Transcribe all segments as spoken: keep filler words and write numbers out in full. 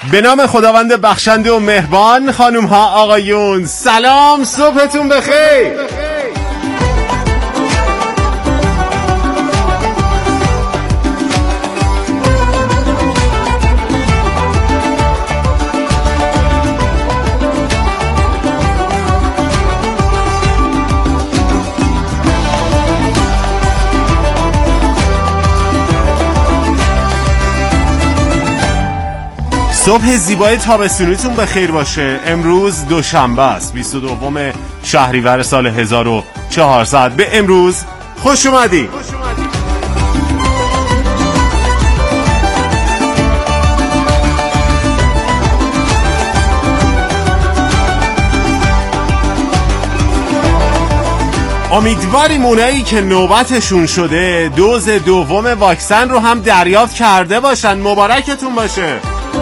به نام خداوند بخشنده و مهربان، خانوم ها آقایون سلام، صبحتون بخیر. صبح زیبای تابستونیتون بخیر باشه. امروز دوشنبه است، بیست و دوم شهریور سال هزار و چهارصد. به امروز خوش اومدی. امیدواریم اونایی که نوبتشون شده دوز دوم واکسن رو هم دریافت کرده باشن. مبارکتون باشه.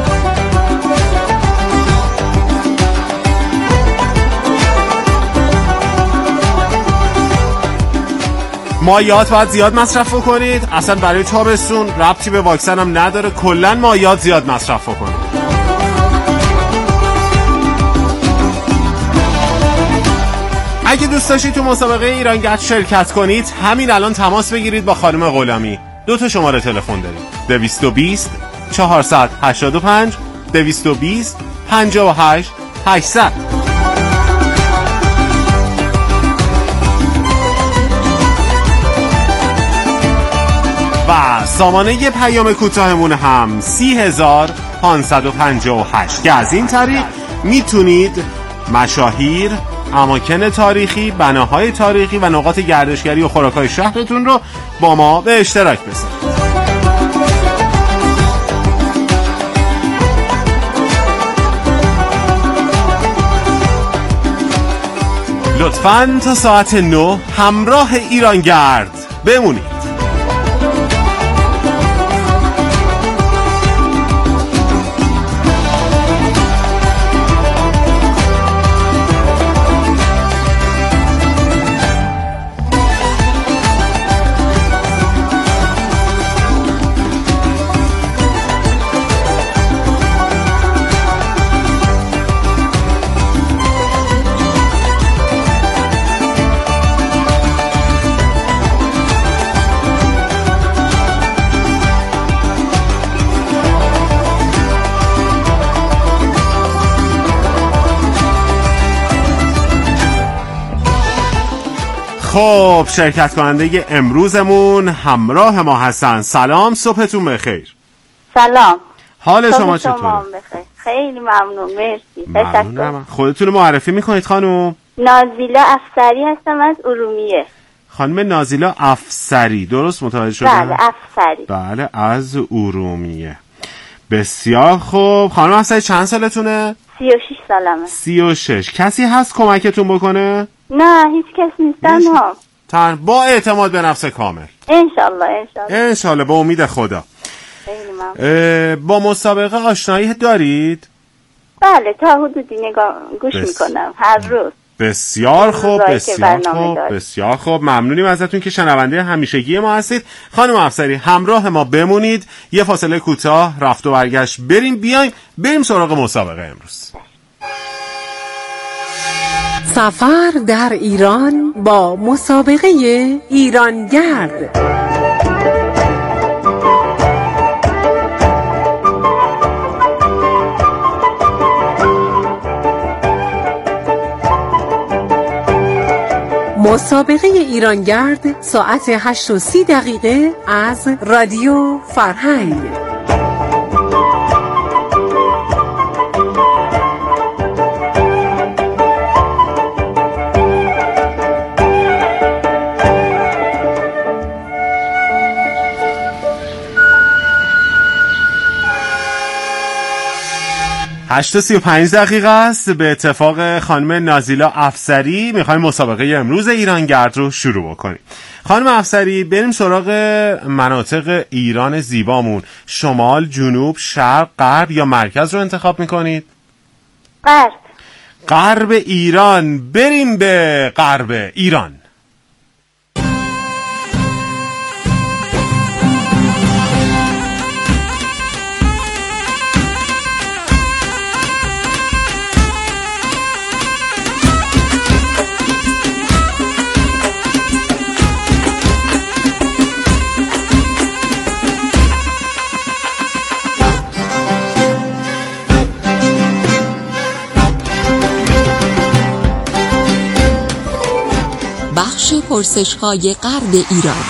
مایعات باید زیاد مصرف کنید. اصلا برای تابستون ربطی به واکسن هم نداره، کلا مایعات زیاد مصرف کنید. اگه دوست داشتید تو مسابقه ایرانگرد شرکت کنید، همین الان تماس بگیرید با خانم غلامی. دو تا شماره تلفن دارید: دویست و بیست چهارصد و هشتاد و پنج دویست و بیست پنجاه و هشت هشتصد. و سامانه پیام کوتاهمون هم سی هزار پانصد و پنجاه و هشت که از این طریق میتونید مشاهیر، اماکن تاریخی، بناهای تاریخی و نقاط گردشگری و خوراک‌های شهرتون رو با ما به اشتراک بذارید. لطفاً تا ساعت نه همراه ایرانگرد بمونید. خب شرکت کننده امروزمون همراه ما هستن. سلام، صبحتون بخیر. سلام، حال شما چطوره؟ خیلی ممنون، مرسی. ممنونم. خودتون رو معرفی میکنید خانم؟ نازیلا افسری هستم از ارومیه. خانم نازیلا افسری، درست متوجه شدم؟ بله افسری. بله از ارومیه. بسیار خوب. خانم افسری چند سالتونه؟ سی و شش سالمه. سی و شش. کسی هست کمکتون بکنه؟ نه هیچ کس نیستن ها. تن با اعتماد به نفس کامل. انشالله انشالله انشالله به امید خدا. خیلی ممنون. با مسابقه آشنایی دارید؟ بله تا حدودی نگاه گوش بس... میکنم هر روز. بسیار خوب بسیار خوب بسیار خوب. ممنونیم ازتون که شنونده همیشگی ما هستید. خانم افسری همراه ما بمونید، یه فاصله کوتاه رفت و برگشت بریم بیایم بریم سراغ مسابقه امروز. سفر در ایران با مسابقه ایرانگرد. مسابقه ایرانگرد ساعت هشت و سی دقیقه از رادیو فرهنگ. هشت و سی و پنج دقیقه است. به اتفاق خانم نازیلا افسری میخوایم مسابقه امروز ایرانگرد رو شروع بکنیم. خانم افسری بریم سراغ مناطق ایران زیبامون. شمال، جنوب، شرق، غرب یا مرکز رو انتخاب میکنید؟ غرب. غرب ایران. بریم به غرب ایران. پرسش‌های غرب ایران.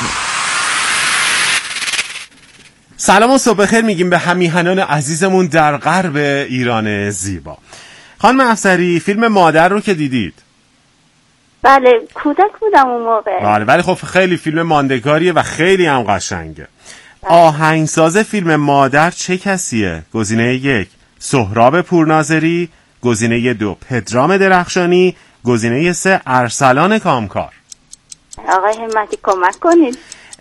سلام و صبح بخیر میگیم به همیهنان عزیزمون در غرب ایران زیبا. خانم افسری، فیلم مادر رو که دیدید؟ بله، کودک بودم اون موقع. بله، ولی خب خیلی فیلم ماندگاریه و خیلی هم قشنگه. آهنگساز فیلم مادر چه کسیه؟ گزینه یک سهراب پورناظری، گزینه دو پدرام درخشانی، گزینه سه ارسلان کامکار. آقای همتی کمک کنید.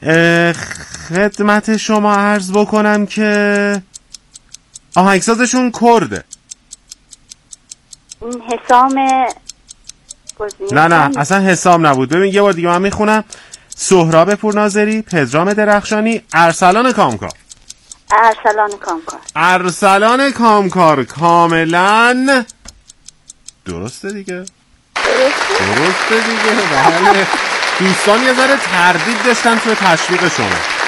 خدمت شما عرض بکنم که آهنگسازشون کرده. این حسام گزینه نه نه اصلا حسام نبود. ببین یه بار دیگه من میخونم: سهراب پورناظری، پدرام درخشانی، ارسلان کامکار. ارسلان کامکار. ارسلان کامکار کاملا درسته دیگه. درسته درسته دیگه. بله، دوستان یه ذره تردید داشتن توی تشویق شما.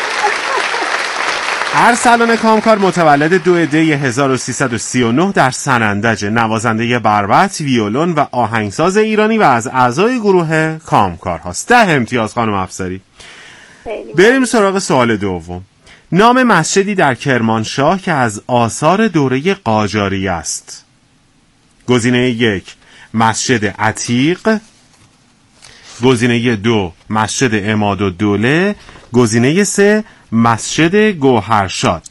ارسلان کامکار متولد دو دی هزار و سیصد و سی و نه در سنندج، نوازنده بربط، ویولون و آهنگساز ایرانی و از اعضای گروه کامکار هاست. ده امتیاز خانم افسری. بریم سراغ سوال دوم. نام مسجدی در کرمانشاه که از آثار دوره قاجاری است. گزینه یک مسجد عتیق، گزینه دو مسجد عمادالدوله، گزینه سه مسجد گوهرشاد.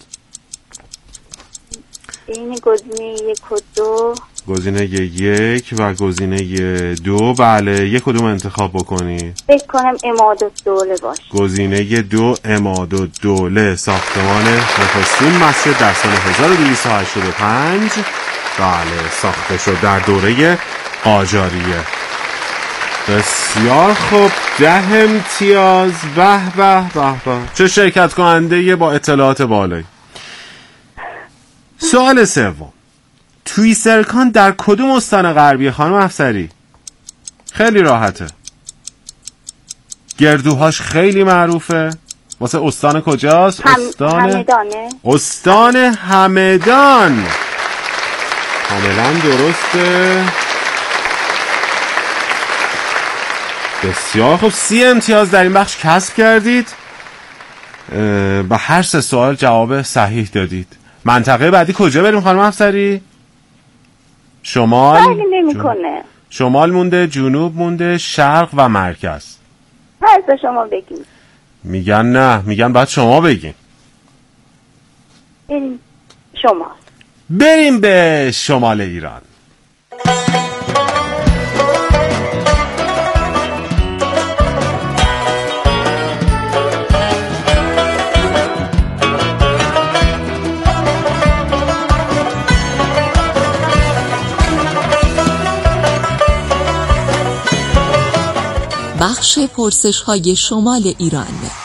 این گزینه یک و دو. گزینه یک و گزینه دو. بله، یک کدوم انتخاب بکنی؟ فکر کنم عمادالدوله باشه. گزینه دو عمادالدوله، ساختمان نخستین مسجد در سال هزار و دویست و هشتاد و پنج بله ساخته شد در دوره قاجاریه. بسیار خوب، ده امتیاز. به به به به، چه شرکت کننده با اطلاعات بالایی. سوال سوم. تویسرکان در کدوم استان غربی خانم افسری؟ خیلی راحته، گردوهاش خیلی معروفه. واسه استان کجاست؟ هم... استان همدانه. استان همدان. کاملا درسته. بسیار خوب، سی امتیاز در این بخش کسب کردید. به هر سه سوال جواب صحیح دادید. منطقه بعدی کجا بریم خانم افسری؟ شمال؟ فرقی نمیکنه. شمال مونده، جنوب مونده، شرق و مرکز. هر دو شما بگید. میگن نه، میگن بعد شما بگین. بریم شمال. بریم به شمال ایران. بخش پرسش‌های شمال ایران.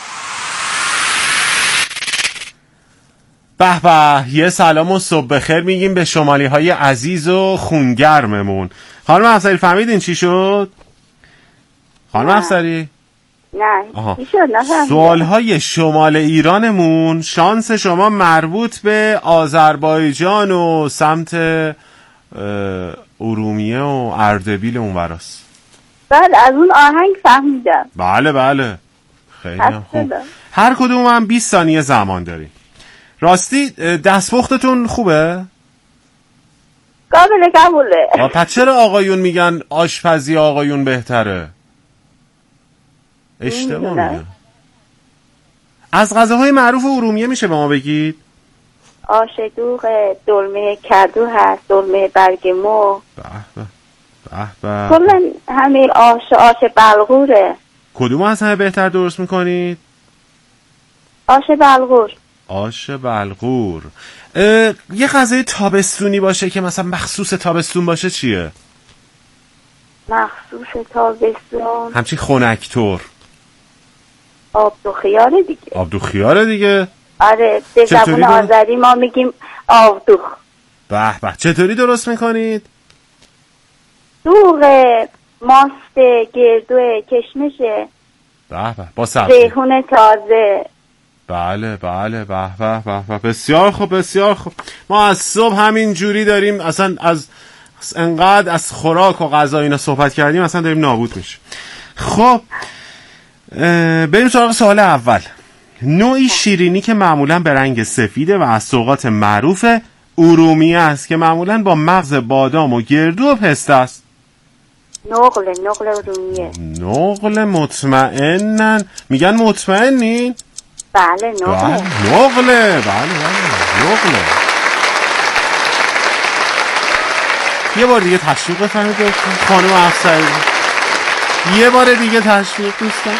به به، یه سلام و صبح بخیر میگیم به شمالی های عزیز و خونگرممون. خانم افسری فهمیدین چی شد؟ خانم افسری؟ نه چی شد؟ نفهمیدم. سوال های شمال ایرانمون شانس شما مربوط به آذربایجان و سمت ارومیه و اردبیل اون وراست. بله، از اون آهنگ فهمیدم. بله بله، خیلی خوب. هر کدوم هم بیست ثانیه زمان داریم. راستی دستپختتون خوبه؟ قابل قبوله. پس چرا آقایون میگن آشپزی آقایون بهتره؟ اشتباه میگن. از غذاهای معروف ارومیه میشه به ما بگید؟ آش دوغ، دلمه کدو هست، دلمه برگ مو. به به به به. کلا همین آش آش بلغوره. کدوم از همه بهتر درست میکنید؟ آش بلغور. آش بلغور. یه غذای تابستونی باشه که مثلا مخصوص تابستون باشه چیه؟ مخصوص تابستون همچین خنک‌طور. آب دو خیاره دیگه. آب دو خیاره دیگه؟ آره، به زبان آذری ما میگیم آب دوغ. به به، چطوری درست میکنید؟ دوغ، ماست، گردو، کشمشه. به به، با سبزی. ریحون تازه. بله بله، به به به به، بسیار خوب بسیار خوب. ما از صبح همین جوری داریم، اصلا از انقدر از خوراک و غذا اینا صحبت کردیم اصلا داریم نابود میشه. خب بریم سراغ سوال اول. نوعی شیرینی که معمولا به رنگ سفیده و از سوغات معروف ارومیه است که معمولا با مغز بادام و گردو و پسته است. نقل نقل ارومیه. نقل مطمئنن؟ میگن مطمئنین؟ بله نقله. نقله بله بله نقله. یه بار دیگه تشویق بفرمایید خانم افسری. یه بار دیگه تشویق دوستان.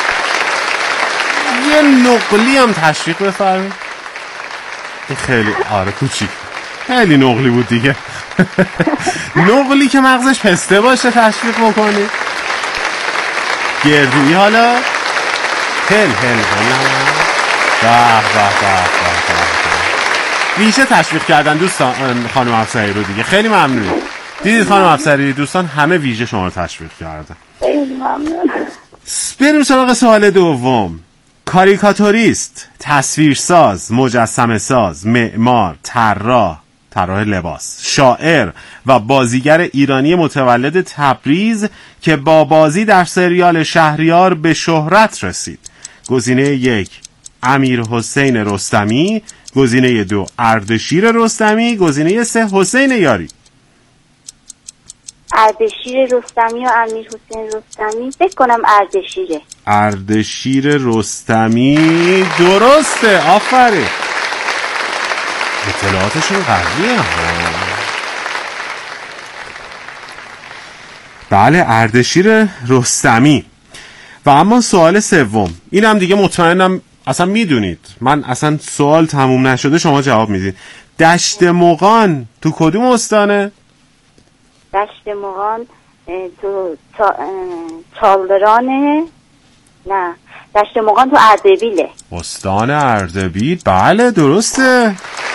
یه نقلی هم تشویق بفرمایید. خیلی آره کوچیک خیلی نقلی بود دیگه. نقلی که مغزش پسته باشه تشویق بکنید. گردویی حالا هل هل هل به به به به ویژه تشویق کردن دوستان خانم افسری رو دیگه. خیلی ممنون. دیدید خانم افسری دوستان همه ویژه شما رو تشویق کردن. خیلی ممنون. بریم سراغ سوال دوم. کاریکاتوریست، تصویرساز، مجسمه ساز، معمار، طراح، طراح لباس، شاعر و بازیگر ایرانی متولد تبریز که با بازی در سریال شهریار به شهرت رسید. گزینه یک امیر حسین رستمی، گزینه دو اردشیر رستمی، گزینه سه حسین یاری. اردشیر رستمی و امیر حسین رستمی. فکر کنم اردشیره. اردشیر رستمی درسته. آفرین. اطلاعاتشون قویه. بله اردشیر رستمی. و اما سوال سوم اینم دیگه مطمئنم اصلا میدونید. من اصلا سوال تموم نشده شما جواب میدید. دشت مغان تو کدوم استانه؟ دشت مغان تو چالدرانه. نه دشت مغان تو اردبیله. استان اردبیل. بله درسته.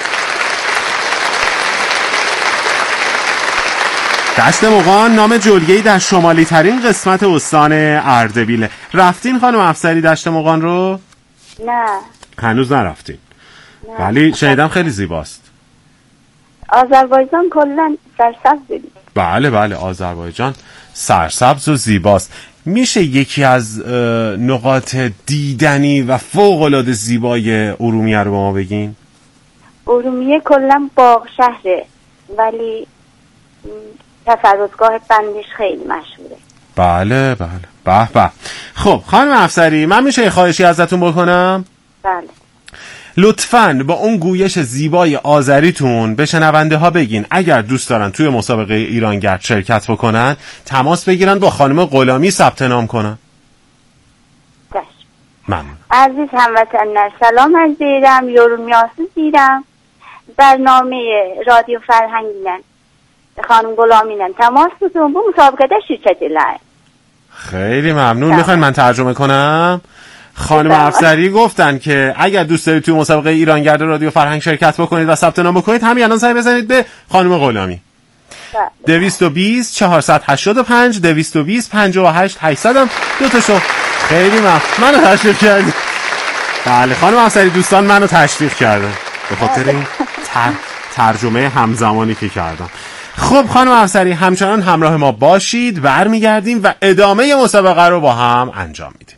دشت مغان نام جلگه‌ای در شمالی ترین قسمت استان اردبیله. رفتین خانم افسری دشت مغان رو؟ نه هنوز نرفتین. ولی شنیدم خیلی زیباست. آذربایجان کلا سرسبز. بله بله آذربایجان سرسبز و زیباست. میشه یکی از نقاط دیدنی و فوق‌العاده زیبای ارومیه رو به ما بگین؟ ارومیه کلا باغ شهره ولی تفرجگاه بندش خیلی مشهوره. بله بله به به. خب خانم افسری من میشه یه خواهشی ازتون بکنم؟ بله. لطفاً با اون گویش زیبای آذریتون به شنونده ها بگین اگر دوست دارن توی مسابقه ایرانگرد شرکت بکنن تماس بگیرن با خانم غلامی ثبت نام کنن. باش. ممنون. عزیز هموطنان سلام از دیرم یورمیاسو دیرم برنامه رادیو فرهنگینن خانم غلامینن تماس بتون با مسابقه در شرکت لای. خیلی ممنون. میخواین من ترجمه کنم؟ خانم افسری گفتن که اگر دوست دارید توی مسابقه ایرانگرد رادیو فرهنگ شرکت بکنید و ثبت نام بکنید همین الان سعی بزنید به خانم غلامی. دویست و بیست چهارصد و هشتاد و پنج دویست و بیست پنجاه و هشت هشتصد هم دو تا شو. خیلی ممنون. منو تشویق کردید. بله خانم افسری دوستان منو تشویق کردن به خاطر این تر... ترجمه همزمانی که کردم. خب خانم افسری همچنان همراه ما باشید. برمیگردیم و ادامه مسابقه رو با هم انجام میدیم.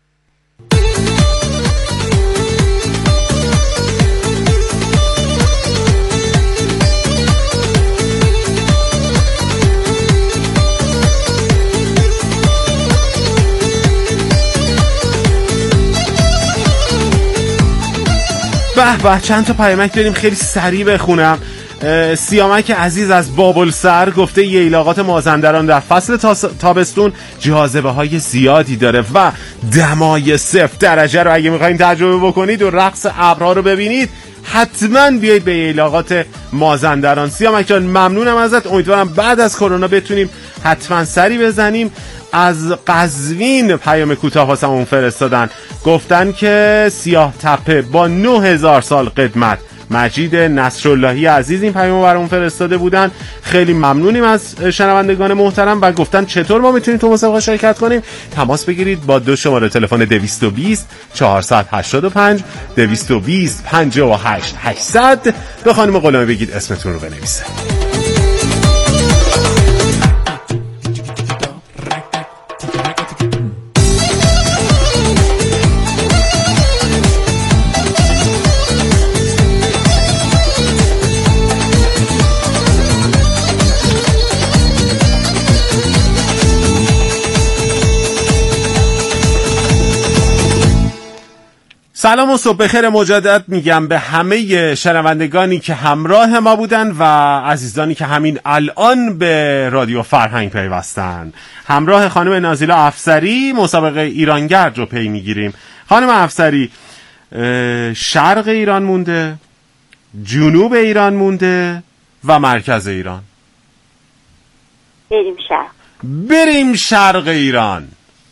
به به چند تا پیامک بریم خیلی سریع بخونم. سیامک عزیز از بابلسر گفته ییلاقات مازندران در فصل تابستون جاذبه های زیادی داره و دمای صفر درجه رو اگه میخواین تجربه بکنید و رقص ابرها رو ببینید حتما بیایید به ییلاقات مازندران. سیامک جان ممنونم ازت. امیدوارم بعد از کرونا بتونیم حتما سری بزنیم. از قزوین پیام کوتاه واسمون فرستادن گفتن که سیاه تپه با نه هزار سال قدمت. مجید نصراللهی عزیز این پیامو برامون فرستاده بودن. خیلی ممنونیم از شنوندگان محترم و گفتن چطور ما میتونیم تو مسابقه شرکت کنیم. تماس بگیرید با دو شماره تلفن دویست و بیست چهارصد و هشتاد و پنج دویست و بیست پنجاه و هشت هشتصد. به خانم غلامی بگید اسمتون رو بنویسه. سلام و صبح بخیر مجدد میگم به همه شنوندگانی که همراه ما بودن و عزیزانی که همین الان به رادیو فرهنگ پیوستن. همراه خانم نازیلا افسری مسابقه ایرانگرد رو پی میگیریم. خانم افسری، شرق ایران مونده، جنوب ایران مونده و مرکز ایران. بریم شرق. بریم شرق ایران.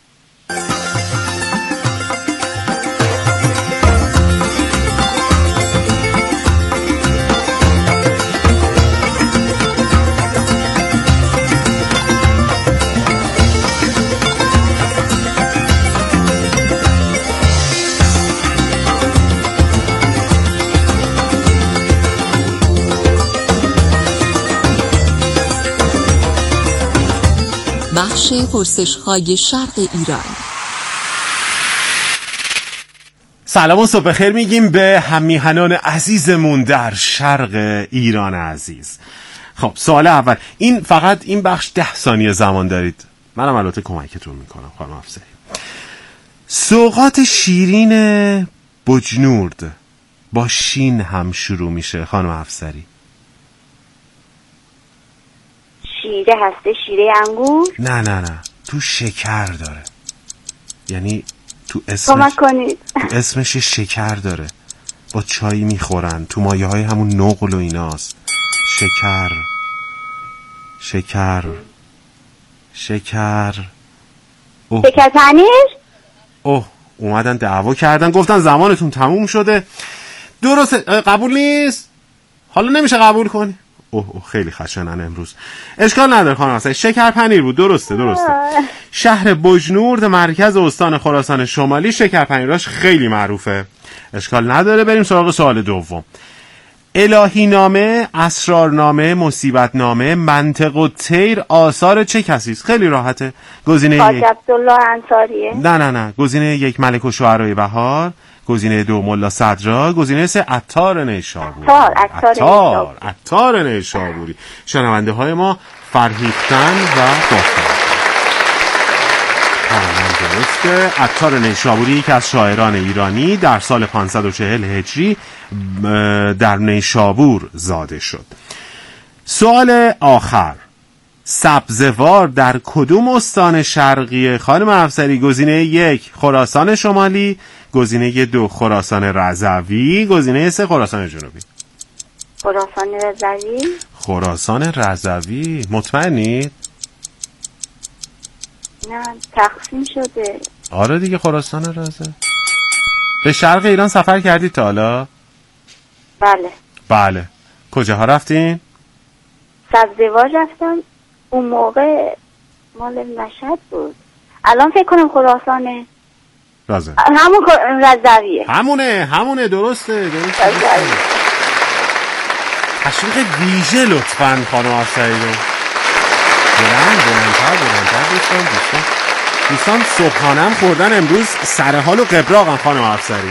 بخش پرسش‌های شرق ایران. سلام و صبح خیر میگیم به هممیهنان عزیزمون در شرق ایران عزیز. خب سوال اول، این فقط این بخش ده ثانیه زمان دارید، منم البته کمکتون میکنم خانم افسری. سوغات شیرین بجنورد با شین هم شروع میشه خانم افسری. شیره هسته، شیره انگور؟ نه نه نه، تو شکر داره، یعنی تو اسمش کمک کنید. تو اسمش شکر داره، با چای میخورن، تو مایه های همون نقل و ایناست. شکر شکر شکر اوه. شکر پنیر؟ اوه اومدن دعوا کردن، گفتن زمانتون تموم شده. درسته، قبول نیست، حالا نمیشه قبول کنی. اوه اوه خیلی خشنن امروز. اشکال نداره خانم افسری، شکر پنیر بود. درسته درسته. شهر بجنورد مرکز استان خراسان شمالی شکر پنیراش خیلی معروفه. اشکال نداره، بریم سراغ سوال دوم. الهی نامه، اسرارنامه، مصیبت نامه، منطق و طیر آثار چه کسی است؟ خیلی راحته. گزینه یک حاج عبدالله انصاریه. نه نه نه، گزینه یک ملک الشعراء بهار، گزینه دو ملا صدرا، گزینه سه عطار نیشابوری. عطار عطار عطار نیشابوری. شنونده های ما فرهیختن و باختن. تمام درسته. عطار نیشابوری یکی از شاعران ایرانی در سال پانصد و چهل هجری در نیشابور زاده شد. سوال آخر، سبزوار در کدوم استان شرقی خانم افسری؟ گزینه یک خراسان شمالی، گزینه دو خراسان رضوی، گزینه سه خراسان جنوبی. خراسان رضوی. خراسان رضوی مطمئنید؟ نه تقسیم شده. آره دیگه خراسان رضوی. به شرق ایران سفر کردید تا حالا؟ بله. بله. کجاها رفتین؟ سبزوار رفتم، اون موقع مال مشهد بود. الان فکر کنم خراسانه. رضوی. همون رضویه. همونه همونه درسته درسته. تشویق ویژه لطفاً خانم افسری رو. بلند بلندتر بلندتر دوستان دوستان دوستان صبحانم خوردن امروز سر حال و قبراقم خانم افسری.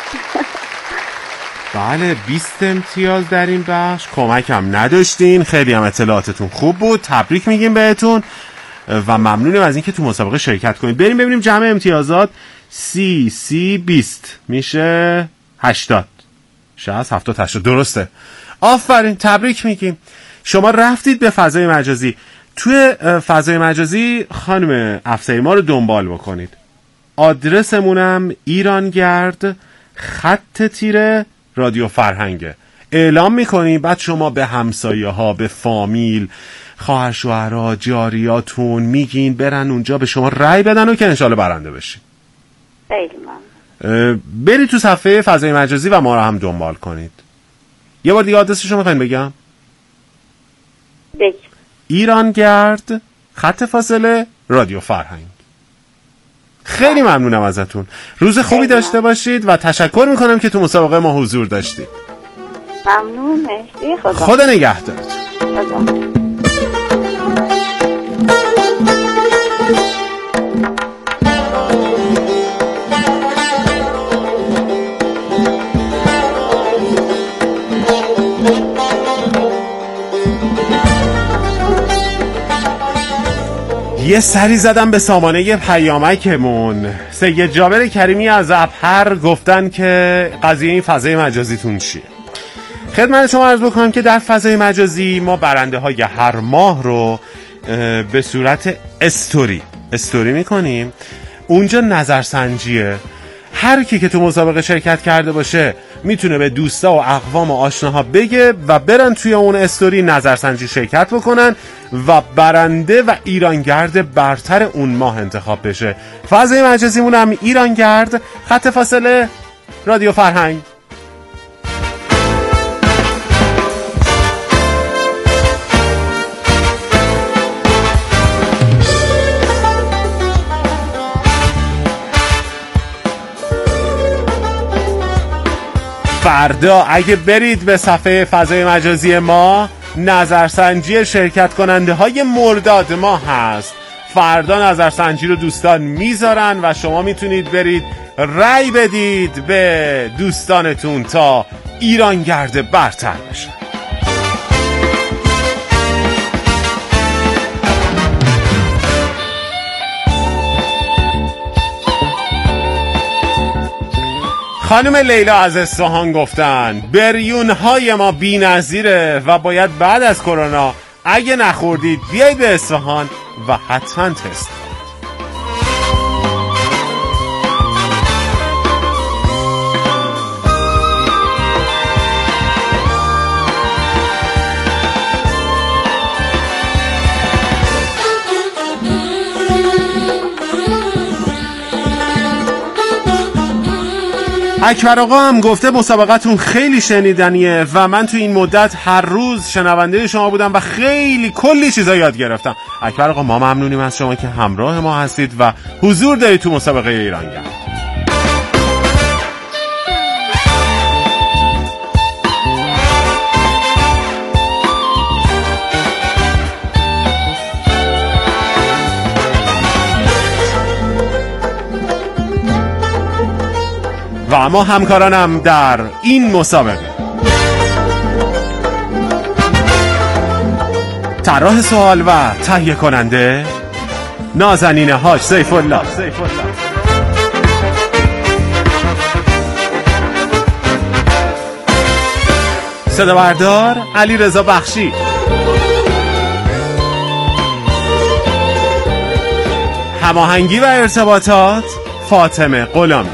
بله بیست امتیاز در این بخش، کمکم نداشتین، خیلی هم اطلاعاتتون خوب بود، تبریک میگیم بهتون و ممنونیم از اینکه تو مسابقه شرکت کنید. بریم ببینیم جمع امتیازات. سی سی بیست میشه هشتاد، شصت هفتاد هشتاد. درسته، آفرین، تبریک میگیم. شما رفتید به فضای مجازی. توی فضای مجازی خانم افسری ما رو دنبال بکنید. آدرسمونم ایرانگرد خط تیره رادیو فرهنگه. اعلام میکنیم، بعد شما به همسایه ها، به فامیل، خواهر شوهرها، جاریاتون میگین برن اونجا به شما رأی بدن و که انشالله برنده بشین. خیلی ممنون. برید تو صفحه فضای مجازی و ما رو هم دنبال کنید. یه بار دیگه آدرسش رو میخواین بگم؟ بگم. ایرانگرد خط فاصله رادیو فرهنگ. خیلی ممنونم ازتون. روز خوبی داشته باشید و تشکر میکنم که تو مسابقه ما حضور داشتید. ممنون. مرسی. خدا خدا نگهدار. خدا. یه سری زدم به سامانه پیامکمون. سید جابر کریمی از ابهر گفتن که قضیه این فضای مجازیتون چیه. خدمت شما عرض بکنم که در فضای مجازی ما برنده های هر ماه رو به صورت استوری استوری میکنیم. اونجا نظرسنجیه. هر کی که تو مسابقه شرکت کرده باشه میتونه به دوستا و اقوام و آشناها بگه و برن توی اون استوری نظرسنجی شرکت بکنن و برنده و ایرانگرد برتر اون ماه انتخاب بشه. فضای مجازیمون هم ایرانگرد. خط فاصله رادیو فرهنگ. فردا اگه برید به صفحه فضای مجازی ما، نظرسنجی شرکت کننده های مرداد ما هست. فردا نظرسنجی رو دوستان میذارن و شما میتونید برید رأی بدید به دوستانتون تا ایرانگرد برتر بشن. خانم لیلا از اصفهان گفتن بریونهای ما بی نظیره و باید بعد از کرونا اگه نخوردید بیایید به اصفهان و حتما تست کنید. اکبر آقا هم گفته مسابقتون خیلی شنیدنیه و من تو این مدت هر روز شنونده شما بودم و خیلی کلی چیزا یاد گرفتم. اکبر آقا ما ممنونیم از شما که همراه ما هستید و حضور دارید تو مسابقه ایرانگرد. و اما همکارانم در این مسابقه: طراح سوال و تهیه کننده نازنین حاج سیف الله، صدا بردار علی رضا بخشی، هماهنگی و ارتباطات فاطمه غلامی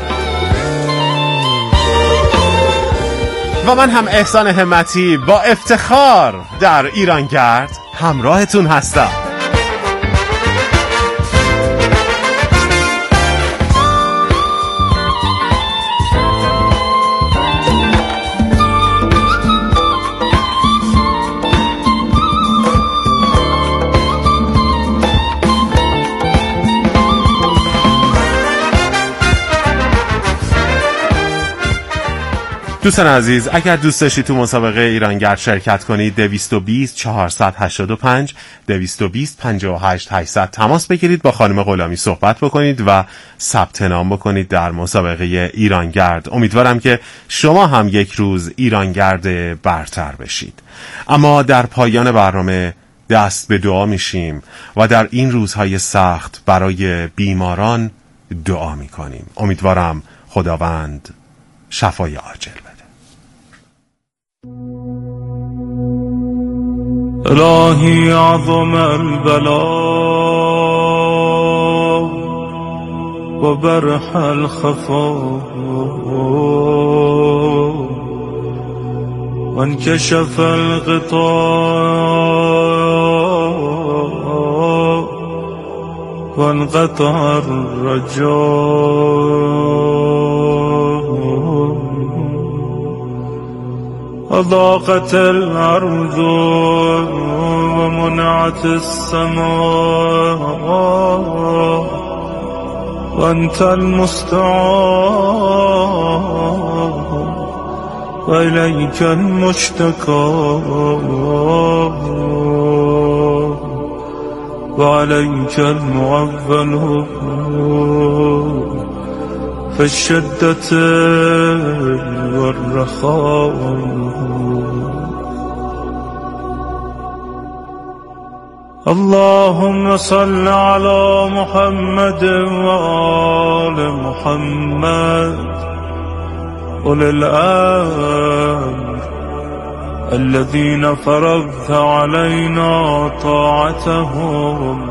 و من هم احسان همتی با افتخار در ایرانگرد همراهتون هستم. دوستان عزیز، اگر دوست داشتید تو مسابقه ایرانگرد شرکت کنید، دویست و بیست چهارصد هشتاد و پنج دویست و بیست پنجاه و هشت هشتصد تماس بگیرید، با خانم غلامی صحبت بکنید و ثبت نام بکنید در مسابقه ایرانگرد. امیدوارم که شما هم یک روز ایرانگرد برتر بشید. اما در پایان برنامه دست به دعا میشیم و در این روزهای سخت برای بیماران دعا میکنیم. امیدوارم خداوند شفای عاجل بده. الهی عظم البلا و برح الخفا و انکشف الغطاء و انقطع الرجاء وضاقت الأرض ومنعت السماء وأنت المستعان وإليك المشتكى وعليك المعول في الشدة والرخاء اللهم صل على محمد وآل محمد أولي الأمر الذين فرضت علينا طاعتهم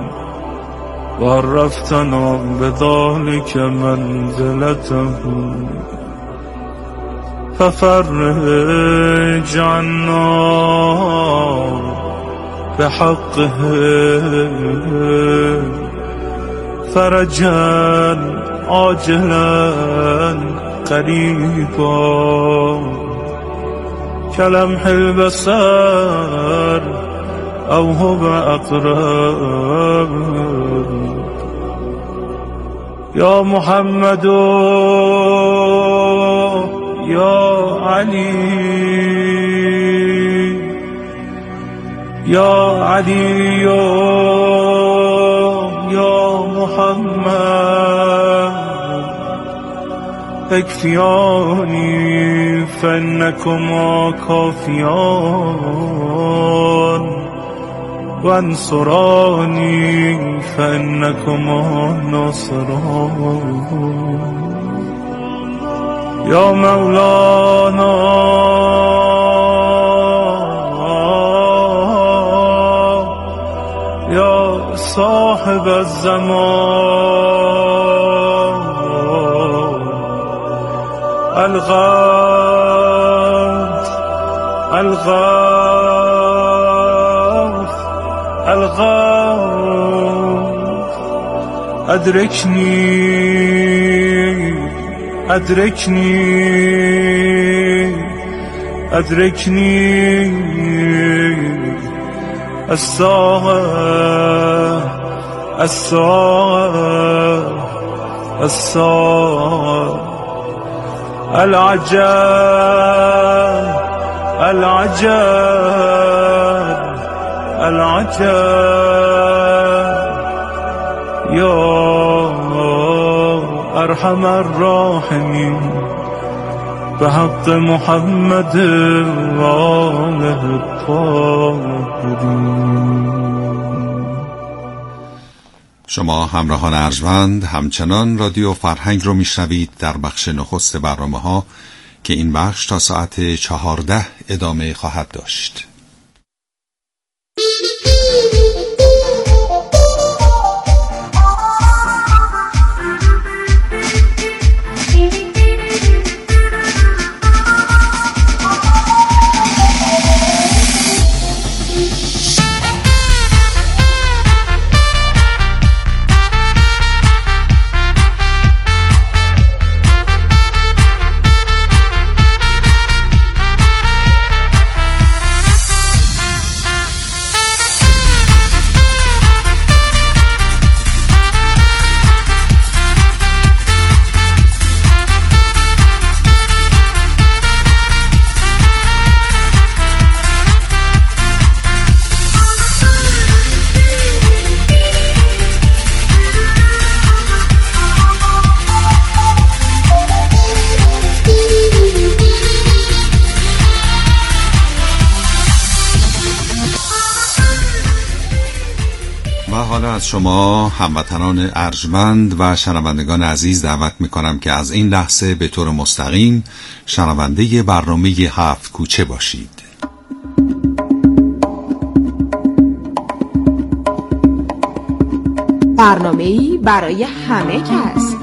وعرفتنا بذلك منزلتهم ففرج عنا بحقه فرجا عاجلا قريبا كلمح البصر أو هو أقرب يا محمد يا علي يا علي يا محمد اكفياني فإنكما كافيان وانصراني فإنكما ناصران يا مولانا يا صاحب الزمان الغوث الغوث الغوث أدركني أدركني أدركني الساعة الساعة الساعة العجب العجب العجب يا أرحم الراحمين بحق محمد وآله الطاهرين. شما همراهان ارجمند همچنان رادیو فرهنگ رو میشنوید در بخش نخست برنامه ها که این بخش تا ساعت چهارده ادامه خواهد داشت. از شما هموطنان ارجمند و شنوندگان عزیز دعوت میکنم که از این لحظه به طور مستقیم شنونده برنامه هفت کوچه باشید. برنامه‌ای برای همه کس.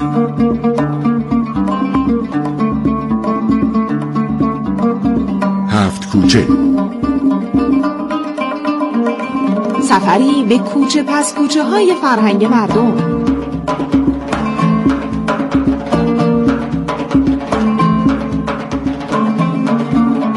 هفت کوچه، سفری به کوچه پس کوچه های فرهنگ مردم.